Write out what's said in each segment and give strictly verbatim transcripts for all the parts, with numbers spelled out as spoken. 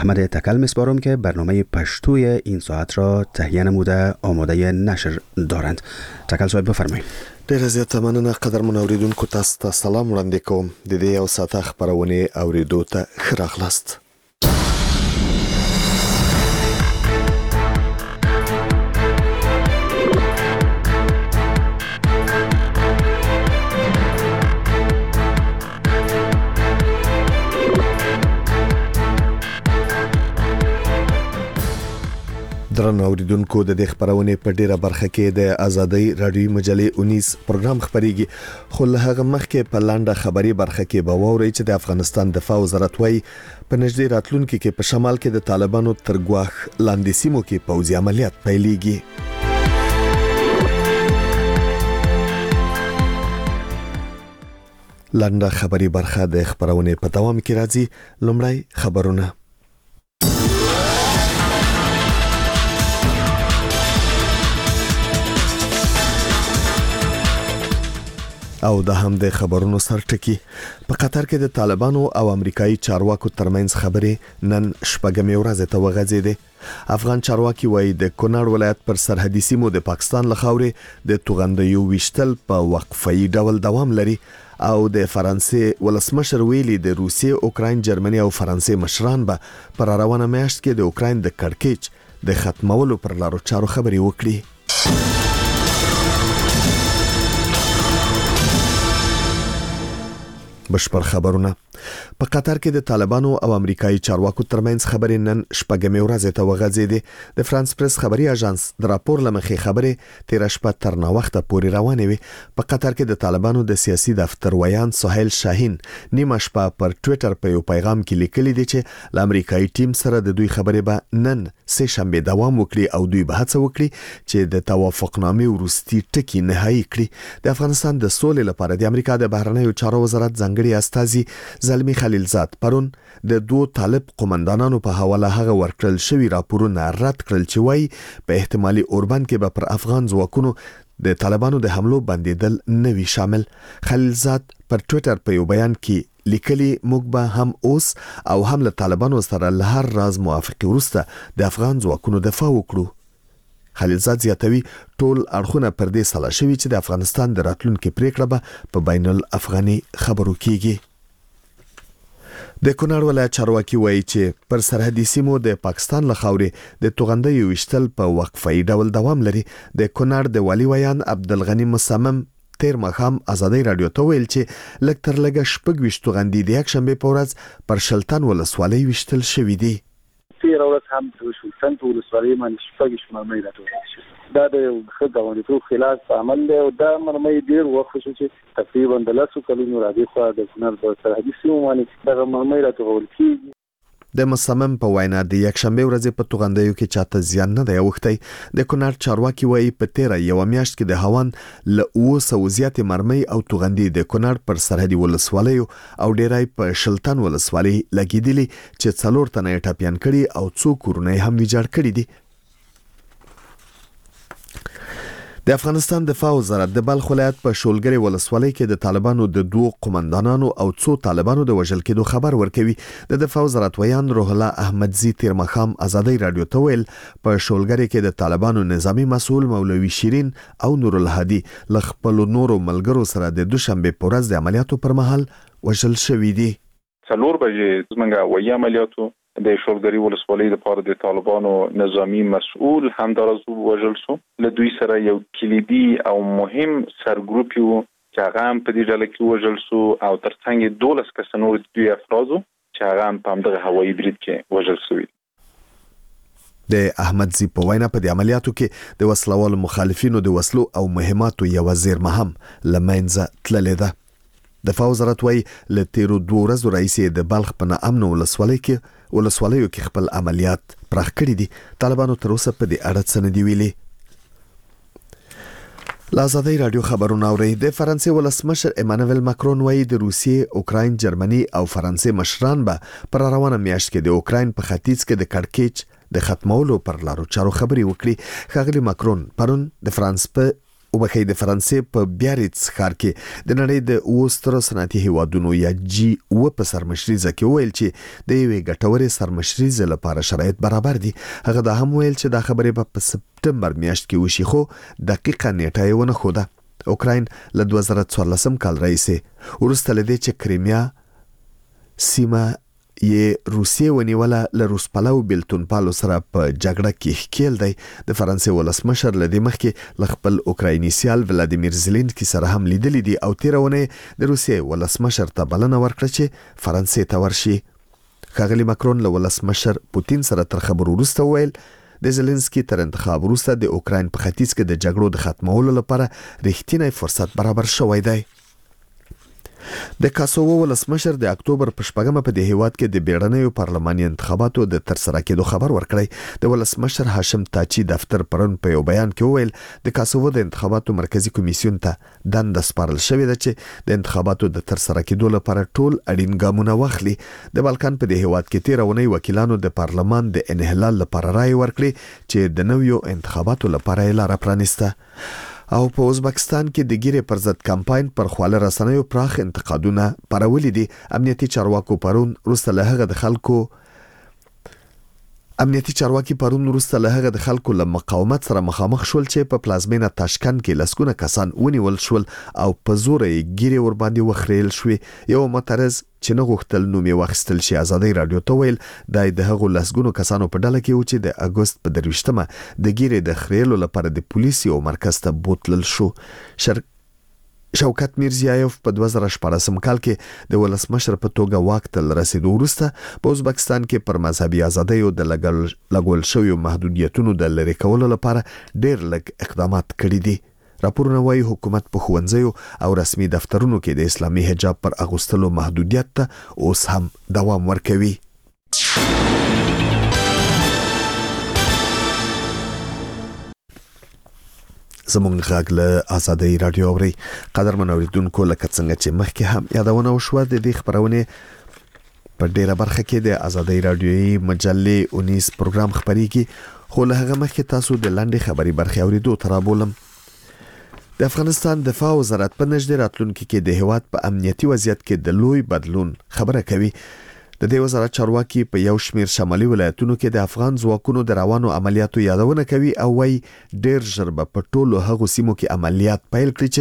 احمد تکل میسپارم که برنامه پشتوی این ساعت را تهیه نموده آماده نشر دارند. تکل صاحب بفرمایید. ډیره زیاته مننه قدرمن اوریدونکو، تاسو ته سلام وړاندې کوم. د دې یو ساعت خبرونه اوریدو ته ښه راغلاست. درنو اوریدونکو، د دې خبرونه په ډیره برخه کې د آزادۍ رادیو مجلې اونیس پروګرام خبريږي، خو له هغه مخکې په لاندې خبري برخه کې به ووري چې د افغانستان دفاع وزارت وايي په نږدې راتلونکي کې په شمال کې د طالبانو تر ګواښ لاندې سیمو کې پوځي عملیات پیلېږي. لاندې خبري برخه د خبرونه په دوام کې راځي. لومړی خبرونه. او د هم د خبرونو سرټکی. په قطر کې د طالبانو او امریکایي چارواکو ترمنځ خبرې نن شپږمې ورځ ته وغځېدې. افغان چارواکي وایي د کونړ ولایت پر سرحدي سیمو د پاکستان له خاورې د توغندیو وشتل په وقفي ډول دوام لري او د فرانسې ولسمشر ویلي د روسیې، اوکراین، جرمني او فرانسې مشران به پر روانه میاشت کې د اوکراین د کړکېچ د ختمولو پر لارو چارو خبرې وکړي. بشپړ خبرونه. په قطر کې د طالبانو او امریکایي چارواکو ترمنځ خبرې نن شپږمې ورځ ته وغځېدې. د فرانس پریس خبري اژانس د راپور لمخې خبرې تیر شپه تر نا وخته پورې روانې وي. په قطر کې د طالبانو د سیاسي دفتر ویان سهیل شاهین نیمه شپه پر ټوئیټر په یو پیغام کې لیکلي دي چې ل امریکایي ټیم سره د دوی خبرې به نن سه شنبه دوام وکړي او دوی به هڅه وکړي چې د توافقنامې ورستي ټکی نهایی کړي. د افغانستان د سولې لپاره د امریکا د بهرنیو چارو وزارت ځانګړي استازي زلمی خلیلزاد پرون د دوه طالب قومندانانو په حواله هغه ورکړل شوی راپورونه رد کړل چې وایي په احتمالي اوربند کې به پر افغان ځواکونو د طالبانو د حملو بندیدل نوي شامل. خلیلزاد پر ټوئیټر په یو بیان کې لیکلي موږ به هم اوس او هم له طالبانو سره له هر راز موافقه وروسته د افغان ځواکونو دفاع وکړو. خلیلزاد زیاتوي ټول اړخونه پر دې سلا شوي چې د افغانستان د راتلونکو پریکړه به په بین الافغاني خبرو کېږي. د کونړ ولایت چارواکي وایي چې پر سرحدي سیمو د پاکستان له خاورې د توغندیو وشتل په وقفي ډول دوام لري. د کونړ د والي ویان عبدالغنی مصمم تیر مخام آزادۍ رادیو ته ویل چې لږ تر لږه شپږ ویشت توغندي د یک شنبه په ورځ پر شلتن ولسوالۍ وشتل شوې دي. تیر ورځ هم د شلتن ولسوالۍ باندې شپږ مرمۍ راټولې شوې. دا د خدماتو خلاف عمل دی او دا مرمۍ ډیر وخت شو چې تقریبا د لاسو کلونو راځي خو د کونړ په سرحدي سیمو باندې دا مرمۍ راټول کیږي. د مصمم په وینا د یک شنبه ورځ په توغندیو کې چاته زیان نه دی اوختی. د کونړ چارواکي وایي په تیر یو میاشت کې د هوان له اوه سوه زیات مرمۍ او توغندي د کونړ پر سرحدي ولسوالیو او ډیرای په شلتن ولسوالۍ لګیدلي چې څلور تنه ټاپیان کړي او څو کورونه هم ویجاړ کړي دي. د افغانستان دفاع وزارت د بلخ ولایت په شولګری ولسوالۍ کې د طالبانو د دوه قومندانانو او څو طالبانو د وژل کېدو خبر ورکوي. د دفاع وزارت ویان روح الله احمدزي تیر مخام آزادۍ رادیو ته ویل په شولګری کې د طالبانو نظامی مسؤل مولوي شیرین او نور الهادي ل خپل نورو ملګرو سره د دوشنبه په ورځ د عملیاتو پر مهال وژل شوی دي. څلور بجې زمونږ وایي عملیاتو د شولګری ولسوالۍ لپاره د طالبانو نظامی مسؤل همدارز وژل شو. له دوی سره یو کلیدي او مهم سرګروپ یو چې هغه هم په دې ډله کې وژل شو او ترڅنګ دولس کس نور دوی افرادو چې هغه هم په همدغه هوایي برید کې وژل شوي. د احمدزي په وینا په دې عملیاتو کې د وسلوالو مخالفینو د وسلو او مهماتو یو زیرمه هم لمنځه تللې ده. دفاع وزارت وايي له تیرو دوه ورځو راهیسې د بلخ په نامنو ولسوالۍ کې ولسوالیو کې خپل عملیات پراخ کړي دي. طالبانو تر اوسه په دې اړه څه نه دی ویلي. آزادۍ رادیو خبرونه اوري. د فرانسې ولسمشر ایمانوئل ماکرون وايي د روسیې، اوکراین، جرمني او فرانسې مشران به پر روانه میاشت کې د اوکراین په ختیځ کې د کړکېچ د ختمولو پر لارو چارو خبري وکړي. ښاغلي ماکرون پرون د فرانس په وبخې د فرانسې په بیاریتس ښار کې د نړۍ د اوستر صنعتي هیوادونو یا جی او په سرمشريزه کې ویل چې د یوې ګټورې سرمشريزه لپاره شرایط برابر دي. هغه دا هم ویل چې دا خبرې په سپټمبر میاشت کې وشي، خو دقیقه نیټه یې ونه خوده. اوکراین له دوه زره څوارلسم کال راهیسې وروسته له دې چې کریمیا سیمه یې روسیې ونیوله له روسپالو بیلتون پالو سره په جګړه کې ښکیل دی. د فرانسې ولسمشر له دې مخکې له خپل اوکرایني سیال ولادیمیر زلنسکي سره هم لیدلي دي او تېره اونۍ د روسیې ولسمشر ته بلنه ورکړه چې فرانسې ته ورشي. ښاغلي ماکرون له ولسمشر پوتین سره تر خبرو وروسته وویل د زلنسکي تر انتخاب وروسته د اوکراین په ختیځ کې د جګړو د ختمولو لپاره رښتینی فرصت برابر شوی دی. د کاسوو ولسمشر د اکتوبر په شپږمه په دې هیواد کې د بیړنیو پارلماني انتخاباتو د ترسره کېدو خبر ورکړی. د ولسمشر هاشم تاچی دفتر پرون په یو بیان کې وویل د کاسوو د انتخاباتو مرکزی کمیسیون ته دنده سپارل شوې ده چې د انتخاباتو د ترسره کېدو لپاره ټول اړین ګامونه واخلي. د بالکان په دې هیواد کې تېره اونۍ وکیلانو د پارلمان د انحلال لپاره رائے ورکړي چې د نویو انتخاباتو لپاره یې لاره پرانیسته. او په ازبکستان کې د ګیرې پر ضد کمپاین پر خواله رسنیو پراخ انتقادونه پرولې دي. امنیتي چارواکو پرون وروسته له هغه د خلکو امنیتي چارواکي پرون وروسته له هغه د خلکو له مقاومت سره مخامخ شول چې په پلازمینه تاشکند کې لسګونه کسان ونیول شول او په زور یې ګیرې ور باندې وخریل شوې. یو معترض چې نه غوښتل نوم یې واخیستل شي ازادۍ رادیو ته ویل دا د هغو لسګونو کسانو په ډله کې و چې د اګوست په درویشتمه د ګیرې د خریلو لپاره د پولیسو مرکز ته بوتلل شو. شر شوکت میرزیایف په دوه زره شپاړسم کال کې د ولسمشر په توګه واک ته رسیدو وروسته په ازبکستان کې پر مذهبي ازادیو د لګول شویو محدودیتونو د لرې کولو لپاره ډېر لږ اقدامات کړي دي. راپورونه وايي حکومت په ښوونځیو او رسمي دفترونو کې د اسلامي حجاب پر اغوستلو محدودیت ته اوس هم دوام ورکوي. زمونږ غږ له آزادۍ رادیو اوري. قدرمن اوریدونکو، لکه څنګه چې مخکې هم یادونه وشوه د دې خبرونې په ډیره برخه کې د آزادۍ رادیوي مجلې اونیس پروګرام خبريږي، خو له هغه مخکې تاسو د لاندې خبري برخه اوریدو تر بولم. د افغانستان دفاع وزارت په نږدې راتلونکي کې د هیواد په امنیتي وضعیت کې د لوی بدلون خبره کوي. د دې وزارت چارواکي په یو شمیر شمالي ولایتونو کې د افغان ځواکونو د روانو عملیاتو یادونه کوي او وايي ډېر ژر به په ټولو هغو سیمو کې عملیات پیل کړي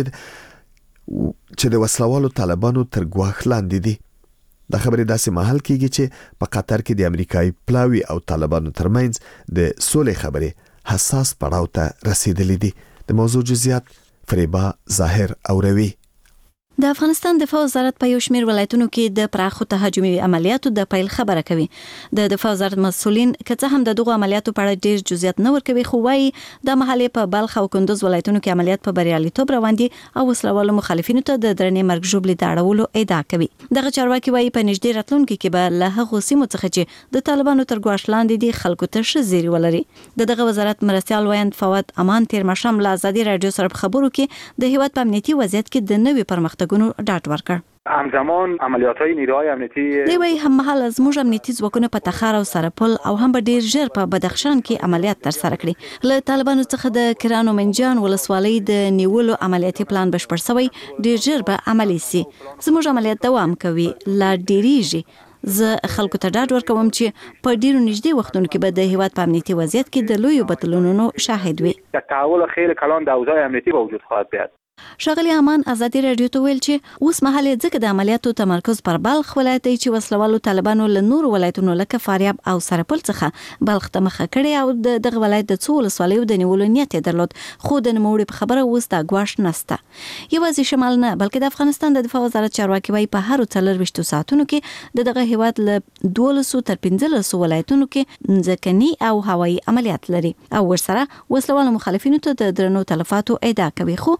چې چې د وسلوالو طالبانو تر ګواښ لاندې دي. دا خبرې داسې مهال کېږي چې په قطر کې د امریکایي پلاوي او طالبانو ترمنځ د سولې خبرې حساس پړاو ته رسیدلې دي. د موضوع جزئیات فریبا ظاهر اوروي. د افغانستان دفاع وزارت په یو شمیر ولایتونو کې د پراخو تهاجمي عملیاتو د پیل خبره کوي. د دفاع وزارت مسؤلین که څه هم د دغو عملیاتو په اړه ډیر جزئیات نه ورکوي، خو وايي د محلي په بلخ او کندوز ولایتونو کې عملیات په بریالیتوب روان دي او وسلوالو مخالفینو ته د درنې مرګ ژوبلې د اړولو ادعا کوي. دغه چارواکي وايي په نږدې راتلونکي کې به له هغو سیمو څخه چې د طالبانو تر ګواښ لاندې دي خلکو ته ښه زیری ولري. د دغه وزارت مرستیال ویاند فواد امان تیر ماښام له آزادۍ رادیو سره په خبرو کې د هیواد په امنیتي وضعیت کې د نوي پرمختګونو ډاډ ورکړ. همزمان عملیات‌های نیروهای امنیتی دوی هم مهال از موږ امنیتي ځواکونه په تخار او سرپل او هم به ډیر ژر په بدخشان کې عملیات تر سره کړي. له طالبانو څخه د کرانو منجان ولسوالۍ د نیولو عملیاتي پلان بشپړ شوی، ډیر ژر به عملی سي. زموږ عملیات دوام کوي، لا ډیریږي. زه خلکو ته ډاډ ورکوم چې په ډیرو نږدې وختونو کې به د هیواد په امنیتي وضعیت کې د لویو بدلونونو شاهد وي. تحول خیلی کلان در اوضاع امنیتی به وجود خواهد بیاد. ښاغلي امان ازادي رادیو ته ویل چې اوس مهال ځکه د عملیاتو تمرکز پر بلخ ولایت دی چې وسلوالو طالبانو له نورو ولایتونو لکه فاریاب او سرپل څخه بلخ ته مخه کړې او دغه ولایت د څو ولسوالیو د نیولو نیت یې درلود، خو د نوموړي په خبره اوس د ګواښ نشته. یوازې شمال نه بلکې د افغانستان د دفاع وزارت چارواکي وايي په هر څلرویشتو ساعتونو کې د دغه هیواد له دولسو تر پنځلسو ولایتونو کې ځمکني او هوایي عملیات لري او ورسره وسلوالو مخالفینو ته د درنو تلفاتو ادعا کوي، خو وسلوالو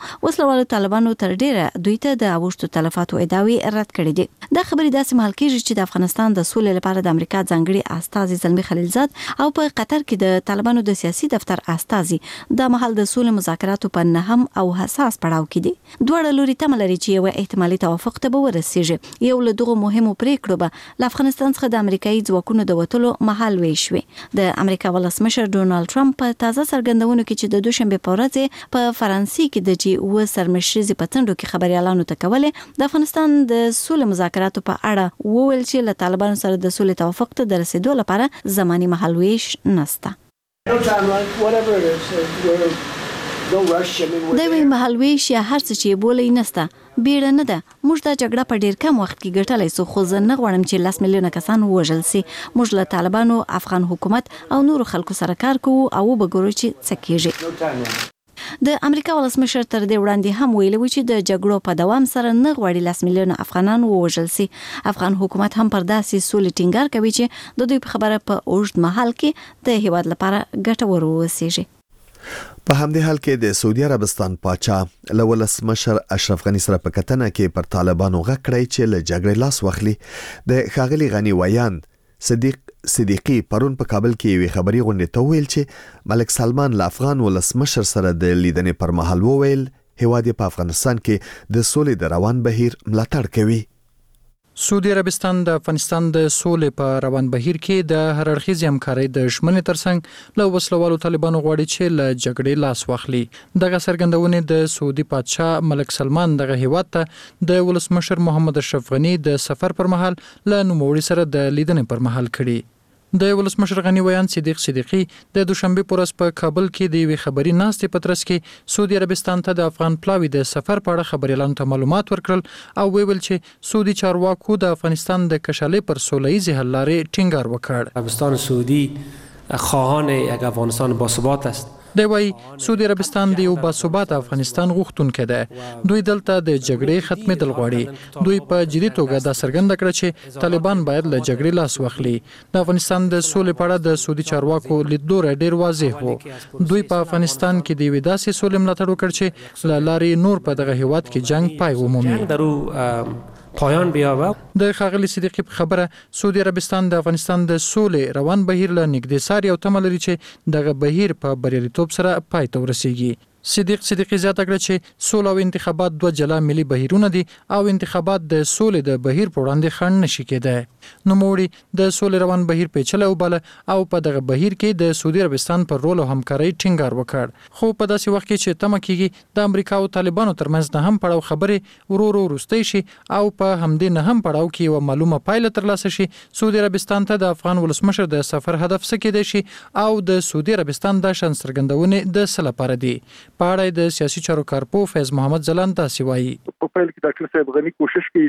والو طالبانو تر ډیره دوی ته د اوښتو تلفاتو ادعاوی رد کړې دي. دا خبرې داسې مهال کېږي چې د افغانستان د سولې لپاره د امریکا ځانګړي استازي زلمی خلیلزاد او په قطر کې د طالبانو د سیاسي دفتر استازي د محل د سولې مذاکراتو په نهم او حساس پړاو کې دي. دوه لوري تمه لري چې یو احتمالي توافق ته به ورسیږي. یو له دغه مهمو پریکړو به له افغانستان څخه د امریکایي ځواکونو د وټلو محل ویشوي. د امریکا ولسمشر ډونالد ټرمپ په تازه څرګندونو کې چې د دوشنبه په ورځ په فرانسې کې د جی او سرمشرزي په تندو کې خبريالانو ته کوله د افغانستان د سولې مذاکراتو په اړه وویل چې له طالبانو سره د سولې توافق ته د رسیدو لپاره زماني محل ویش نشته. د وی محل ویش یا هر څه چې بولې نشته بیړه نه ده. موږ دا جګړه په ډیر کم وخت کې ګټلای سو، خو زه نه غواړم چې لاس میلیونه کسان وژل سي. موږ له طالبانو، افغان حکومت او نورو خلکو سره کار کوو او وګورو چې څه کیږي. د امریکا ولسمشر تر دې وړاندې هم ویلي و چې د جګړو په دوام سره نه غواړي لاس میلیونه افغانان وژل سي. افغان حکومت هم پر داسې سولې ټینګار کوي چې د دوی په خبره په اوږد مهال کې د هیواد لپاره ګټور ووسیږي. په همدې حال کې د سعودي عربستان پاچا له ولسمشر اشرف غنی سره په کتنه کې پر طالبانو غږ کړی چې له جګړې لاس واخلي. د ښاغلي غنی ویاند صدیق صدیقی پرون په کابل کې یوې خبري غونډې ته ویل چې ملک سلمان له افغان ولسمشر سره د لیدنې پر مهال وویل هیواد په افغانستان کې د سولې د روان بهیر ملاتړ کوي. سعودي عربستان د افغانستان د سولې په روان بهیر کې د هر اړخیزې همکارۍ د ژمنې ترڅنګ له وسلوالو طالبانو غواړي چې له جګړې لاس واخلي. دغه څرګندونې د سعودي پادشاه ملک سلمان دغه هیواد ته د ولسمشر محمد اشرف غنی د سفر پر مهال له نوموړي سره د لیدنې پر مهال کړي. د ولسمشر غنی ویان صدیق صدیقی د دوشنبه پر ورځ په کابل کې د یوې خبري ناستې په ترڅ کې سعودي عربستان ته د افغان پلاوی د سفر په اړه خبريالانو ته معلومات ورکړل او ویل چې سعودي چارواکو د افغانستان د کشالې پر سوله‌ایزې حل لارې ټینګار وکړ. عربستان سعودی خواهان یک افغانستان باثبات است. دی وايي سعودي عربستان د یو باثبات افغانستان غوښتونکی دی. دوی دلته د جګړې ختمېدل غواړي. دوی په جدي توګه دا څرګنده کړه چې طالبان باید له جګړې لاس واخلي. د افغانستان د سولې په اړه د سعودي چارواکو لیدلوری ډیر واضح و. دوی په افغانستان کې د یوې داسې سولې ملاتړ وکړ چې له لارې نور په دغه هیواد کې جنگ پای ومومي. پایان بیاوه. د ښاغلي صدیقی په خبره سعودي عربستان د افغانستان د سولې روان بهیر له نږدې ساري او تمه لري چې دغه بهیر په بریالیتوب سره پای ته ورسیږي. صدیق صدیقی زیاته کړه چې سوله او انتخابات دوه جلا ملي بهیرونه دي او انتخابات د سولې د بهیر په وړاندې خنډ نشي کېدای. نو موړي د سولې روان بهیر پیچلې وباله او په دغه بهیر کې د سعودي عربستان پر رول او همکارۍ ټینګار وکړ. خو په داسې وخت کې چې تمه کېږي د امریکا او طالبانو ترمنځ نه هم پړاو خبرې ورو ورو وروستۍ شي او په همدې نه هم پړاو کې یو معلومه پایله ترلاسه شي. سعودي عربستان ته د افغان ولسمشر د سفر هدف څه کېدای شي او د سعودي عربستان د شان څرګندونې د څه لپاره دي. په اړه د سیاسي چارو کارپو فیض محمد زلان تاسو وایي. په پیل کې ډاکټر صاحب غنی کوشش کوي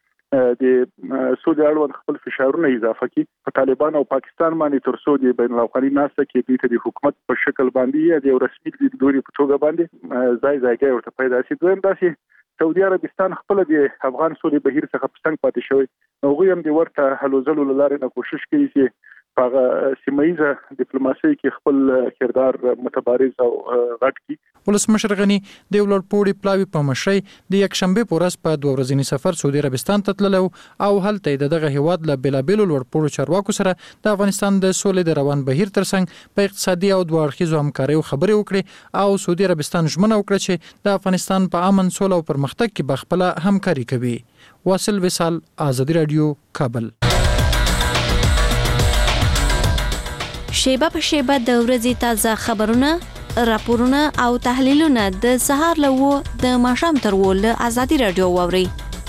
چې د سعودي اړوند خپل فشارونه اضافه کړي په طالبان او پاکستان باندې تر څو د بین الاقوامي ناسته کې دوی ته د حکومت په شکل باندې د رسمي لیدلوري په توګه باندې ځای ځای ورته پیدا شي. دویم داسې سعودي عربستان خپل د افغان سولې بهیر څخه پښتنګ پاتې شوی. هغه هم د ورته هلو ځلو لاره نه کوشش کوي چې په سیمایي ډیپلوماسي کې خپل کردار متبارز او غټ کی. ولسمشر غنی د ولر پوری پلاوی په مشرۍ د یک شنبه په ورځ په دوه ورځنی سفر سعودي عربستان ته تللو او هلته دغه هیواد له بلابل ولر پورو چارواکو سره د افغانستان د سولې د روان بهیر ترڅنګ په اقتصادي او دوه اړخیزو همکارۍ خبرې وکړي او سعودي عربستان ژمنه وکړه چې د افغانستان په امن سولې او پرمختګ کې بخپله همکاري کوي. واصل وصال، آزادی رادیو، کابل. شیبه په شیبه د ورځې تازه خبرونه، راپورونه او تحلیلونه د سهار له و د ماښام تر و له آزادی رادیو واوري.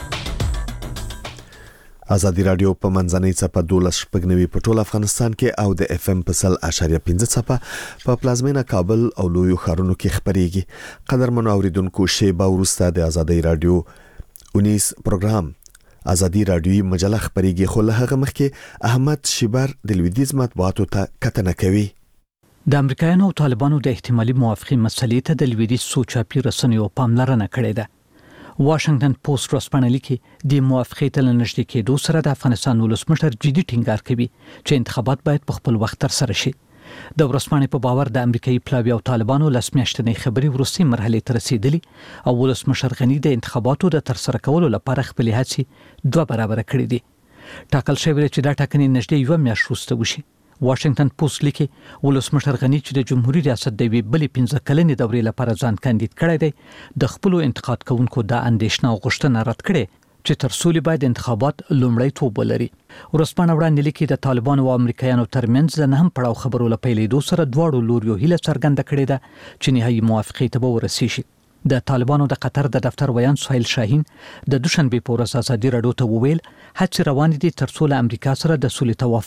آزادی رادیو په منځنۍ څپه دولس شپږ نوي په ټول افغانستان کې او د اف ام په سل اشاریه پنځه څپه په پلازمینه کابل او لویو ښارونو کې خبرېږي. قدرمنو اوریدونکو، شیبه وروسته د آزادی رادیو اونیس پروګرام آزادی رادیویی مجله خبرېږي، خو له هغه مخکې احمد شیبر د لویدیځ مطبوعاتو ته کتنه کوي. د امریکایانو او طالبانو د احتمالي موافقې مسلې ته د لویدیځ سوچاپي رسنیو پاملرنه کړې ده. واشنگټن پوسټ ورځپاڼه لیکي د موافقې ته نږدې کېدو سره د افغانستان ولسمشر جدي ټینګار کوي چې انتخابات باید په خپل وخت ترسره شي. د ورسمانې په باور د امریکایي پلاوی او طالبانو لسمیاشتنې خبري ورسي مرحله ته رسیدلی او ولسمشر غنی د انتخاباتو د ترسره کولو لپاره خپل هڅې دوه برابر کړې دي. ټاکل شوی چې دا ټاکنې نږدې یو میاشت وروسته وشي. واشنگټن پوسټ لیکي ولسمشر غنی چې د جمهوریت ریاست د وی بلې پنځه کلنې دورې لپاره ځان کاندید کړی دی د خپل انتقاد کوونکو د اندیشنه او غوښتنه رد کړي چې تر څو باید انتخابات لومړیتوب ولري. ورسپانه وړاندې لیکي د طالبانو او امریکایانو ترمنځ د نهم پړاو خبرو لپاره سره دواړو لوريو هیله څرګنده کړې ده چې نهایي موافقه ته ورسیږي. د طالبانو د قطر د دفتر ویان سهیل شاهین د دوشنبه په ورځ ازادي راډیو ته وویل هڅې روان دي تر څو له امریکا سره د سولې توافق